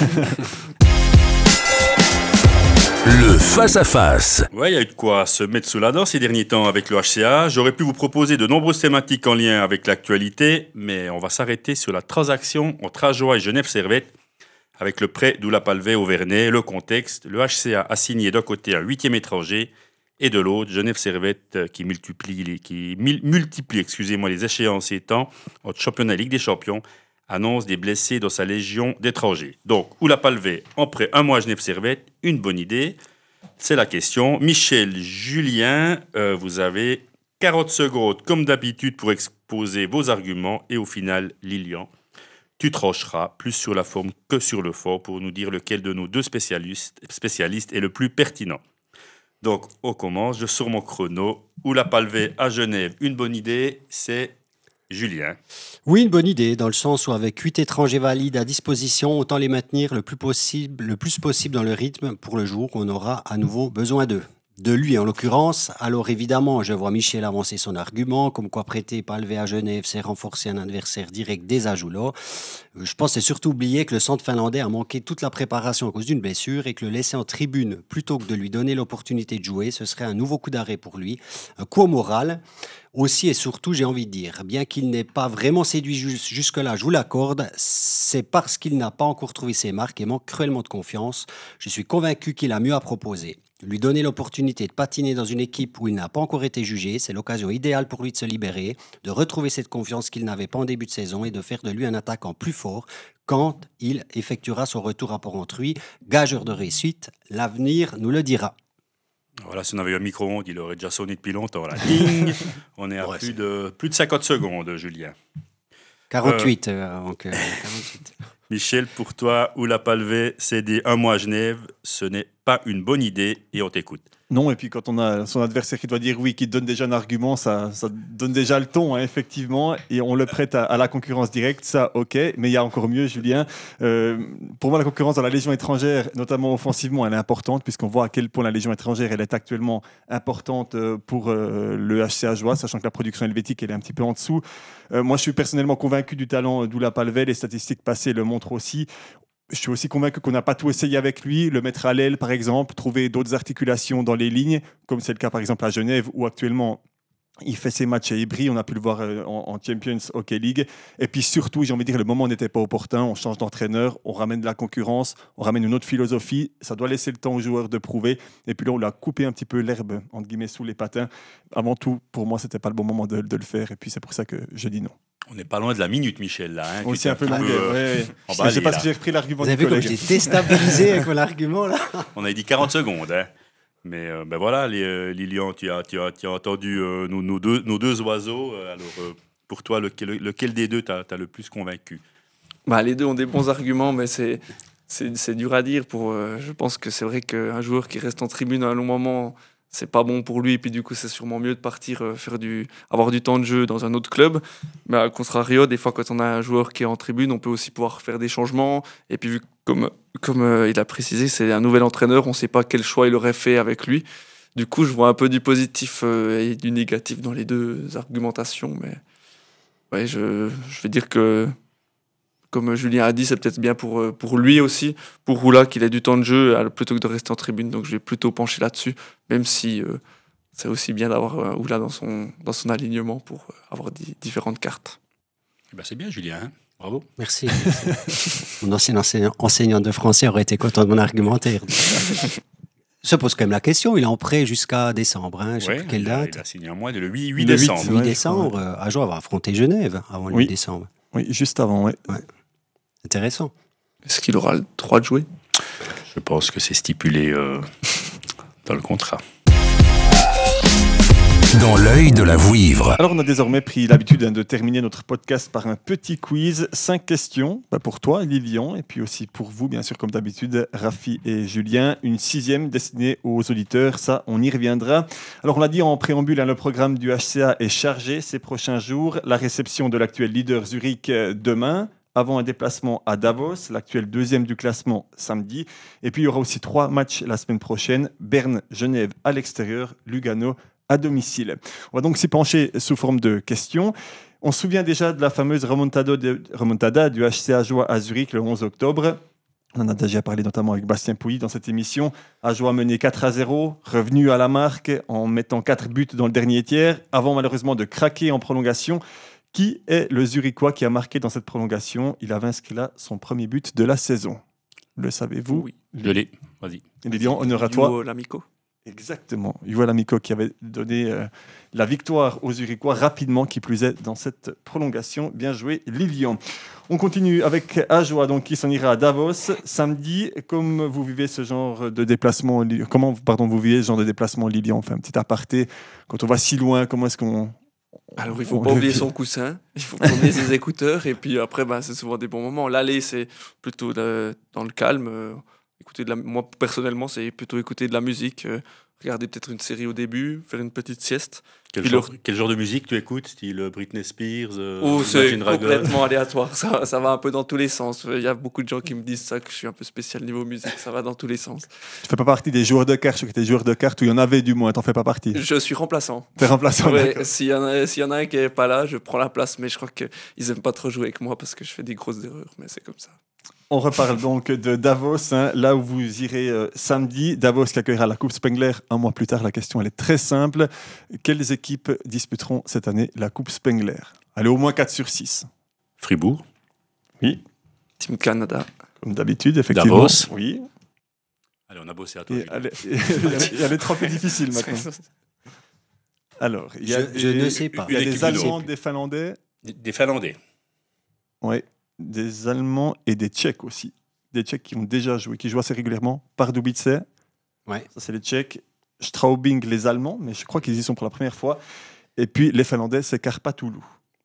Le face-à-face. Ouais, il y a eu de quoi se mettre sous la dent ces derniers temps avec le H C A. J'aurais pu vous proposer de nombreuses thématiques en lien avec l'actualité, mais on va s'arrêter sur la transaction entre Ajoie et Genève Servette avec le prêt d'Oula Palvet au Vernet. Le contexte, le H C A a signé d'un côté un huitième étranger et de l'autre Genève Servette qui multiplie, qui multiplie excusez-moi, les échéances étant entre championnat et Ligue des Champions annonce des blessés dans sa légion d'étrangers. Donc, Oula Palvet, en prêt un mois à Genève Servette, une bonne idée. C'est la question. Michel, Julien, euh, vous avez quarante secondes, comme d'habitude, pour exposer vos arguments. Et au final, Lilian, tu trancheras plus sur la forme que sur le fond pour nous dire lequel de nos deux spécialistes, spécialistes est le plus pertinent. Donc, on commence. Je sors mon chrono. Oula Palvet à Genève, une bonne idée, c'est Julien. Oui, une bonne idée, dans le sens où avec huit étrangers valides à disposition, autant les maintenir le plus possible, le plus possible dans le rythme pour le jour où on aura à nouveau besoin d'eux. De lui, en l'occurrence. Alors évidemment, je vois Michel avancer son argument, comme quoi prêter Palvet à Genève, c'est renforcer un adversaire direct des Ajoulas. Je pense que c'est surtout oublier que le centre finlandais a manqué toute la préparation à cause d'une blessure et que le laisser en tribune, plutôt que de lui donner l'opportunité de jouer, ce serait un nouveau coup d'arrêt pour lui, un coup au moral. Aussi et surtout, j'ai envie de dire, bien qu'il n'ait pas vraiment séduit jusque-là, je vous l'accorde, c'est parce qu'il n'a pas encore trouvé ses marques et manque cruellement de confiance. Je suis convaincu qu'il a mieux à proposer. Lui donner l'opportunité de patiner dans une équipe où il n'a pas encore été jugé, c'est l'occasion idéale pour lui de se libérer, de retrouver cette confiance qu'il n'avait pas en début de saison et de faire de lui un attaquant plus fort quand il effectuera son retour à Port-Entruy. Gageur de réussite, l'avenir nous le dira. Voilà, si on avait eu un micro-ondes, il aurait déjà sonné depuis longtemps. Là. Ding. On est à ouais, plus, de, plus de cinquante secondes, Julien. quarante-huit. Euh, euh, donc, euh, quarante-huit. Michel, pour toi, Oula Palvet, céder un mois à Genève, ce n'est pas une bonne idée et on t'écoute. Non, et puis quand on a son adversaire qui doit dire oui, qui donne déjà un argument, ça, ça donne déjà le ton, hein, effectivement, et on le prête à, à la concurrence directe, ça, ok, mais il y a encore mieux, Julien. Euh, pour moi, la concurrence dans la Légion étrangère, notamment offensivement, elle est importante, puisqu'on voit à quel point la Légion étrangère, elle est actuellement importante pour euh, le H C Ajoie, sachant que la production helvétique, elle est un petit peu en dessous. Euh, moi, je suis personnellement convaincu du talent d'Oula Palvet, les statistiques passées le montrent aussi. Je suis aussi convaincu qu'on n'a pas tout essayé avec lui, le mettre à l'aile par exemple, trouver d'autres articulations dans les lignes, comme c'est le cas par exemple à Genève, où actuellement il fait ses matchs à Ivry, on a pu le voir en, en Champions Hockey League. Et puis surtout, j'ai envie de dire, le moment n'était pas opportun, on change d'entraîneur, on ramène de la concurrence, on ramène une autre philosophie, ça doit laisser le temps aux joueurs de prouver. Et puis là, on l'a coupé un petit peu l'herbe, entre guillemets, sous les patins. Avant tout, pour moi, c'était pas le bon moment de, de le faire, et puis c'est pour ça que je dis non. On n'est pas loin de la minute, Michel, là. Hein, aussi un peu longue. Euh, ouais, ouais. Je ne sais pas si j'ai repris l'argument. Vous avez vu comme j'ai déstabilisé avec mon argument, là. On a dit quarante secondes, hein. Mais euh, ben voilà, les, euh, Lilian, tu as, tu as, tu as entendu euh, nos, nos, deux, nos deux oiseaux. Euh, alors, euh, pour toi, lequel, lequel des deux t'as, t'as le plus convaincu? Bah, les deux ont des bons arguments, mais c'est, c'est, c'est dur à dire. Pour, euh, je pense que c'est vrai qu'un joueur qui reste en tribune un long moment, c'est pas bon pour lui. Et puis du coup, c'est sûrement mieux de partir euh, faire du, avoir du temps de jeu dans un autre club. Mais à contrario, des fois, quand on a un joueur qui est en tribune, on peut aussi pouvoir faire des changements. Et puis vu comme Comme euh, il a précisé, c'est un nouvel entraîneur, on ne sait pas quel choix il aurait fait avec lui. Du coup, je vois un peu du positif euh, et du négatif dans les deux argumentations. Mais ouais, je, je vais dire que, comme Julien a dit, c'est peut-être bien pour, pour lui aussi, pour Oula, qu'il ait du temps de jeu plutôt que de rester en tribune. Donc je vais plutôt pencher là-dessus, même si euh, c'est aussi bien d'avoir euh, Oula dans son, dans son alignement pour avoir di- différentes cartes. Ben c'est bien, Julien, hein. Bravo. Merci. Mon ancien enseignant, enseignant de français aurait été content de mon argumentaire. Se pose quand même la question, il est en prêt jusqu'à décembre. Hein, je sais ouais, plus quelle il date. A, il a signé un mois, le huit décembre. huit décembre, ouais. Ajoie va affronter Genève avant le oui. huit décembre. Oui, juste avant, oui. Ouais. Intéressant. Est-ce qu'il aura le droit de jouer? Je pense que c'est stipulé euh, dans le contrat. Dans l'œil de la vouivre. Alors, on a désormais pris l'habitude hein, de terminer notre podcast par un petit quiz. Cinq questions bah, pour toi, Lilian, et puis aussi pour vous, bien sûr, comme d'habitude, Rafi et Julien. Une sixième destinée aux auditeurs, ça, on y reviendra. Alors, on l'a dit en préambule, hein, le programme du H C A est chargé ces prochains jours. La réception de l'actuel leader Zurich euh, demain, avant un déplacement à Davos, l'actuel deuxième du classement samedi. Et puis, il y aura aussi trois matchs la semaine prochaine. Berne, Genève à l'extérieur, Lugano à domicile. On va donc s'y pencher sous forme de questions. On se souvient déjà de la fameuse remontada, de, remontada du H C A Ajoie à Zurich le onze octobre. On en a déjà parlé notamment avec Bastien Pouilly dans cette émission. Ajoie mené quatre à zéro, revenu à la marque en mettant quatre buts dans le dernier tiers, avant malheureusement de craquer en prolongation. Qui est le Zurichois qui a marqué dans cette prolongation? Il avait inscrit là son premier but de la saison. Le savez-vous? Oui. Je l'ai. Vas-y. Lilian, honneur à toi. Hugo Lamico. Exactement. Yuval Amico qui avait donné euh, la victoire aux Zurichois rapidement, qui plus est dans cette prolongation. Bien joué, Lilian. On continue avec Ajoie, donc qui s'en ira à Davos samedi. Comme vous vivez ce genre de déplacement, comment pardon vous vivez ce genre de déplacement, Lilian? On fait un petit aparté. Quand on va si loin, comment est-ce qu'on Alors, il ne faut on pas le oublier vit? son coussin, il faut promener ses écouteurs, et puis après, bah, c'est souvent des bons moments. L'aller, c'est plutôt de- dans le calme. euh, écouter de la... Moi, personnellement, c'est plutôt écouter de la musique, euh, regarder peut-être une série au début, faire une petite sieste. Quel, Puis genre, le- quel genre de musique tu écoutes? Style Britney Spears, euh, Ou c'est Imagine Dragons? complètement aléatoire, ça, ça va un peu dans tous les sens. Il y a beaucoup de gens qui me disent ça, que je suis un peu spécial niveau musique, ça va dans tous les sens. Tu fais pas partie des joueurs de cartes? Je sais que tu es joueur de cartes, ou il y en avait du moins, t'en fais pas partie. Je suis remplaçant. T'es remplaçant, Ouais, d'accord. s'il y, en a- s'il y en a un qui n'est pas là, je prends la place, mais je crois qu'ils aiment pas trop jouer avec moi parce que je fais des grosses erreurs, mais c'est comme ça. On reparle donc de Davos, hein, là où vous irez euh, samedi. Davos qui accueillera la Coupe Spengler un mois plus tard. La question, elle est très simple. Quelles équipes disputeront cette année la Coupe Spengler? Allez, au moins quatre sur six. Fribourg. Oui, Team Canada. comme d'habitude, effectivement. Davos. Oui. Allez, on a bossé à toi. Et Julien. allez, il y a les trois plus difficiles maintenant. Alors, il y a Je- des, je ne sais pas. Il y a Une des équipe Allemands, d'Europe. des Finlandais, Des, des Finlandais. ouais, des Allemands et des Tchèques aussi. Des Tchèques qui ont déjà joué, qui jouent assez régulièrement. Pardubice, Ouais. ça c'est les Tchèques. Straubing, les Allemands, mais je crois qu'ils y sont pour la première fois. Et puis les Finlandais, c'est Karpatoulu.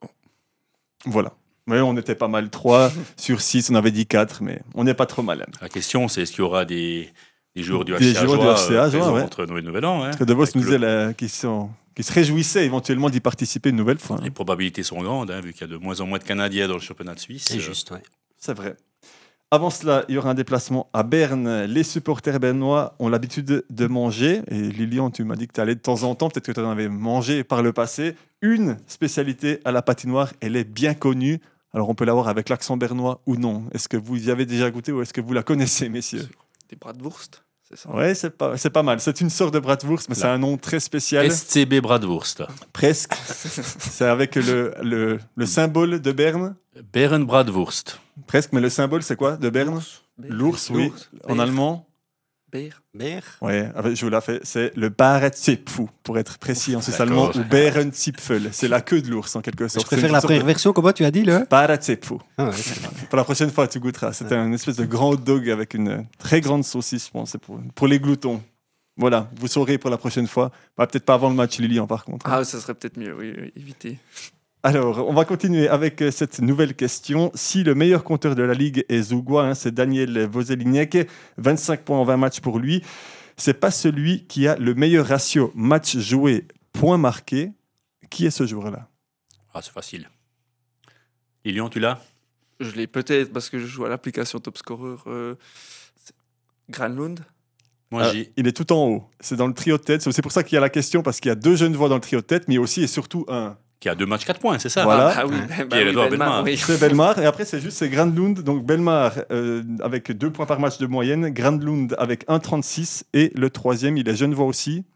Voilà. Mais on était pas mal. trois sur six, on avait dit quatre, mais on n'est pas trop mal. La question, c'est est-ce qu'il y aura des, des joueurs du Des H C A joueurs du Joie, H C A euh, Joie, présents ouais. entre Noël et Nouvel An, hein, Parce que Davos avec nous le- disait là, qu'ils sont- qu'ils se réjouissaient éventuellement d'y participer une nouvelle fois. hein. Les probabilités sont grandes, hein, vu qu'il y a de moins en moins de Canadiens dans le championnat de Suisse. C'est Euh, juste, ouais. C'est vrai. Avant cela, il y aura un déplacement à Berne. Les supporters bernois ont l'habitude de manger. Et Lilian, tu m'as dit que tu allais de temps en temps. Peut-être que tu en avais mangé par le passé. Une spécialité à la patinoire, elle est bien connue. Alors, on peut l'avoir avec l'accent bernois ou non. Est-ce que vous y avez déjà goûté ou est-ce que vous la connaissez, messieurs? Des bratwurst, c'est ça? Ouais, c'est pas, c'est pas mal. C'est une sorte de bratwurst, mais c'est un nom très spécial. S C B Bratwurst. Presque. C'est avec le, le, le symbole de Berne. Beren Bratwurst. Presque, mais le symbole, c'est quoi de Berne? L'ours, oui. En Beer. allemand. Beer. Beer. Ouais, avec- je vous la fais. C'est le Barenzipfel, pour être précis en suisse D'accord. allemand, ou Bärenzipfel. C'est la queue de l'ours, en quelque Je sorte. préfère C'est la une sorte première de version. Comment tu as dit, le Barenzipfel. ah, ouais. Pour la prochaine fois, tu goûteras. C'était un espèce de grand hot dog avec une très grande saucisse, je pense. C'est pour, pour les gloutons. Voilà, vous saurez pour la prochaine fois. Bah, peut-être pas avant le match, Lilian, par contre. Ah, ça serait peut-être mieux, oui, oui, éviter. Alors, on va continuer avec euh, cette nouvelle question. Si le meilleur compteur de la Ligue est Zougois, hein, c'est Daniel Vozeliniek, vingt-cinq points en vingt matchs pour lui. C'est pas celui qui a le meilleur ratio match joué, points marqués. Qui est ce joueur-là? Ah, c'est facile. Lilian, tu l'as? Je l'ai peut-être parce que je joue à l'application Top Scorer. Euh, c'est Granlund. Moi, Ah, j'ai. il est tout en haut. C'est dans le trio de tête. C'est aussi pour ça qu'il y a la question, parce qu'il y a deux jeunes voix dans le trio de tête, mais aussi et surtout un. Qui a deux matchs, quatre points, c'est ça? Voilà. Ah, ah oui, ben- bah Qui est oui, Edouard Belmar, Belmar. oui. C'est Belmar. Et après, c'est juste c'est Granlund. Donc Belmar euh, avec deux points par match de moyenne. Granlund avec un virgule trente-six. Et le troisième, il est genevois aussi.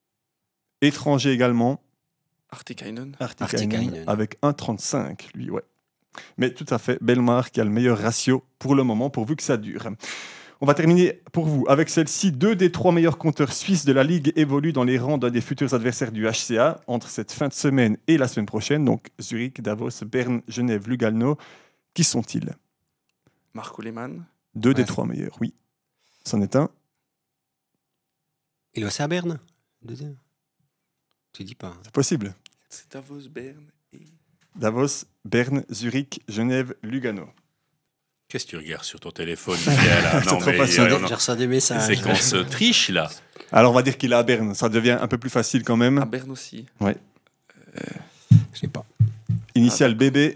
Étranger également. Artikainen. Artikainen, Artikainen. avec un virgule trente-cinq, lui, ouais. Mais tout à fait, Belmar qui a le meilleur ratio pour le moment, pourvu que ça dure. On va terminer pour vous avec celle-ci. Deux des trois meilleurs compteurs suisses de la Ligue évoluent dans les rangs d'un des futurs adversaires du H C A entre cette fin de semaine et la semaine prochaine. Donc Zurich, Davos, Berne, Genève, Lugano. Qui sont-ils? Marco Lehmann. Deux des Ouais. trois meilleurs, oui. C'en est un. Il est aussi à Berne deuxième. Tu dis pas. C'est possible. C'est Davos, Berne. Et... Davos, Berne, Zurich, Genève, Lugano. Qu'est-ce que tu regardes sur ton téléphone, Michael, là? C'est Non, trop mais facile. euh, on- J'ai reçu des messages. c'est qu'on se triche, là. Alors, on va dire qu'il est à Berne. Ça devient un peu plus facile quand même. À Berne aussi. Je sais pas. Initial B B,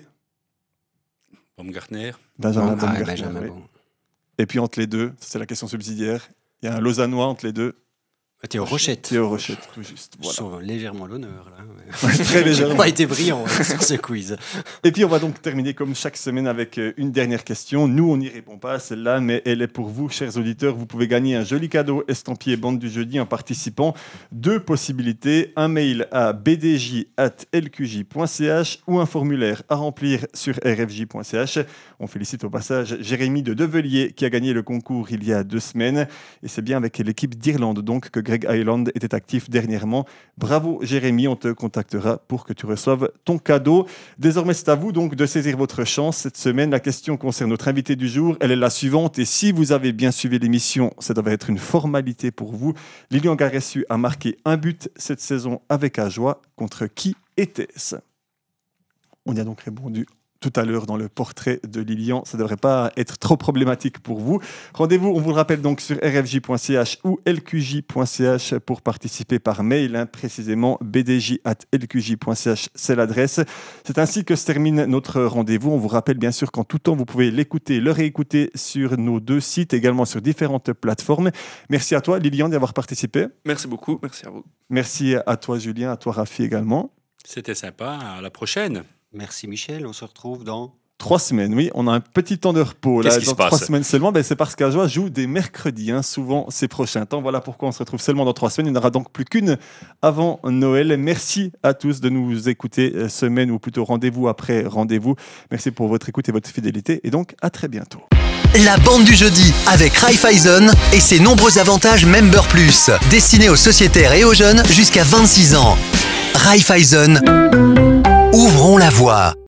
Baumgartner. Benjamin Ah, Baumgartner, Benjamin oui. Bon. Et puis entre les deux, ça, c'est la question subsidiaire. Il y a un Lausannois entre les deux. Théo Rochette. Théo Rochette, tout juste. Je Voilà. sauve légèrement l'honneur, là. Ouais, très J'ai légèrement. pas été brillant hein, sur ce quiz. Et puis on va donc terminer comme chaque semaine avec euh, une dernière question. Nous, on n'y répond pas à celle-là, mais elle est pour vous, chers auditeurs. Vous pouvez gagner un joli cadeau estampillé Bande du Jeudi en participant. Deux possibilités, un mail à b d j arobase l q j point c h ou un formulaire à remplir sur r f j point c h. On félicite au passage Jérémy de Develier qui a gagné le concours il y a deux semaines. Et c'est bien avec l'équipe d'Irlande donc que Greg Hyland était actif dernièrement. Bravo Jérémy, on te contactera pour que tu reçoives ton cadeau. Désormais, c'est à vous donc de saisir votre chance. Cette semaine, la question concerne notre invité du jour. Elle est la suivante. Et si vous avez bien suivi l'émission, ça devrait être une formalité pour vous. Lilian Garessu a marqué un but cette saison avec Ajoie. Contre qui était-ce? On y a donc répondu tout à l'heure dans le portrait de Lilian. Ça ne devrait pas être trop problématique pour vous. Rendez-vous, on vous le rappelle donc sur r f j point c h ou l q j point c h pour participer par mail, hein, précisément b d j arobase l q j point c h, c'est l'adresse. C'est ainsi que se termine notre rendez-vous. On vous rappelle bien sûr qu'en tout temps, vous pouvez l'écouter, le réécouter sur nos deux sites, également sur différentes plateformes. Merci à toi, Lilian, d'avoir participé. Merci beaucoup, merci à vous. Merci à toi, Julien, à toi, Rafi également. C'était sympa. À la prochaine. Merci Michel, on se retrouve dans... Trois semaines, oui. On a un petit temps de repos. Là, Qu'est-ce qui dans se passe trois semaines seulement, ben, c'est parce qu'Ajoie joue des mercredis, hein, souvent ces prochains temps. Voilà pourquoi on se retrouve seulement dans trois semaines. Il n'y en aura donc plus qu'une avant Noël. Merci à tous de nous écouter euh, semaine, ou plutôt rendez-vous après rendez-vous. Merci pour votre écoute et votre fidélité. Et donc, à très bientôt. La bande du jeudi avec Raiffeisen et ses nombreux avantages Member Plus, destinés aux sociétaires et aux jeunes jusqu'à vingt-six ans. Raiffeisen, ouvrons la voie.